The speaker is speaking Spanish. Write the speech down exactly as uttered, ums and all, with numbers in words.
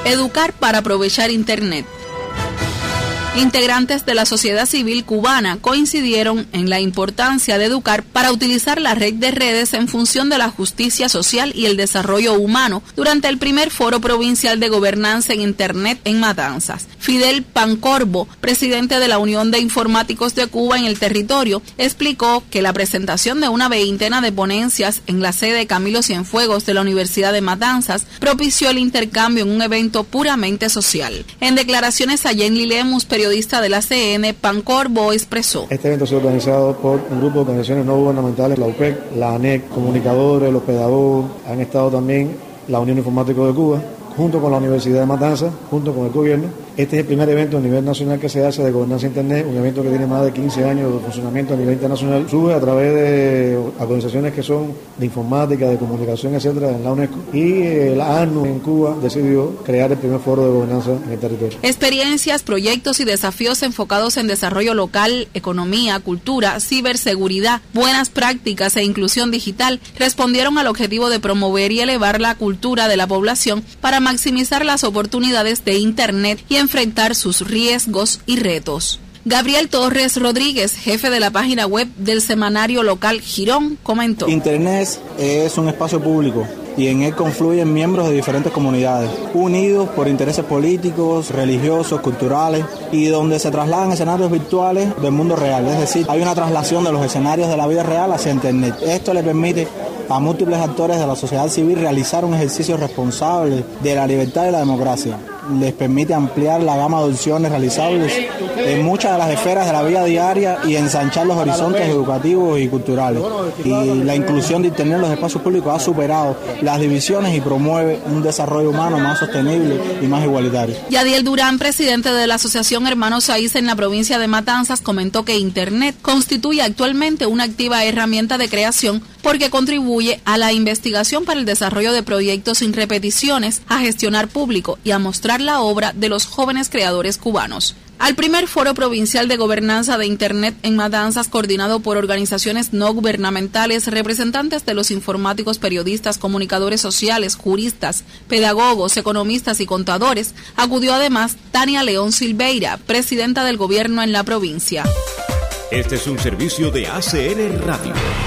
Educar para aprovechar Internet. Integrantes de la sociedad civil cubana coincidieron en la importancia de educar para utilizar la red de redes en función de la justicia social y el desarrollo humano durante el primer foro provincial de gobernanza en Internet en Matanzas. Fidel Pancorbo, presidente de la Unión de Informáticos de Cuba en el territorio, explicó que la presentación de una veintena de ponencias en la sede Camilo Cienfuegos de la Universidad de Matanzas propició el intercambio en un evento puramente social. En declaraciones a Jenny Lemus, periodista de la C N, Pancorbo expresó: Este evento ha sido organizado por un grupo de organizaciones no gubernamentales, la U P E C, la A N E C, comunicadores, los pedagogos, han estado también la Unión Informática de Cuba, junto con la Universidad de Matanzas, junto con el gobierno. Este es el primer evento a nivel nacional que se hace de gobernanza Internet, un evento que tiene más de quince años de funcionamiento a nivel internacional. Surge a través de organizaciones que son de informática, de comunicación, etcétera, en la UNESCO. Y la A N U en Cuba decidió crear el primer foro de gobernanza en el territorio. Experiencias, proyectos y desafíos enfocados en desarrollo local, economía, cultura, ciberseguridad, buenas prácticas e inclusión digital respondieron al objetivo de promover y elevar la cultura de la población para maximizar las oportunidades de Internet y enfrentar sus riesgos y retos. Gabriel Torres Rodríguez, jefe de la página web del semanario local Girón, comentó: Internet es un espacio público y en él confluyen miembros de diferentes comunidades, unidos por intereses políticos, religiosos, culturales, y donde se trasladan escenarios virtuales del mundo real. Es decir, hay una traslación de los escenarios de la vida real hacia Internet. Esto le permite a múltiples actores de la sociedad civil realizar un ejercicio responsable de la libertad y la democracia. Les permite ampliar la gama de opciones realizables en muchas de las esferas de la vida diaria y ensanchar los horizontes educativos y culturales. Y la inclusión de Internet en los espacios públicos ha superado las divisiones y promueve un desarrollo humano más sostenible y más igualitario. Yadiel Durán, presidente de la Asociación Hermanos Saiz en la provincia de Matanzas, comentó que Internet constituye actualmente una activa herramienta de creación porque contribuye a la investigación para el desarrollo de proyectos sin repeticiones, a gestionar público y a mostrar la obra de los jóvenes creadores cubanos. Al primer foro provincial de gobernanza de Internet en Matanzas, coordinado por organizaciones no gubernamentales, representantes de los informáticos, periodistas, comunicadores sociales, juristas, pedagogos, economistas y contadores, acudió además Tania León Silveira, presidenta del gobierno en la provincia. Este es un servicio de A C N Radio.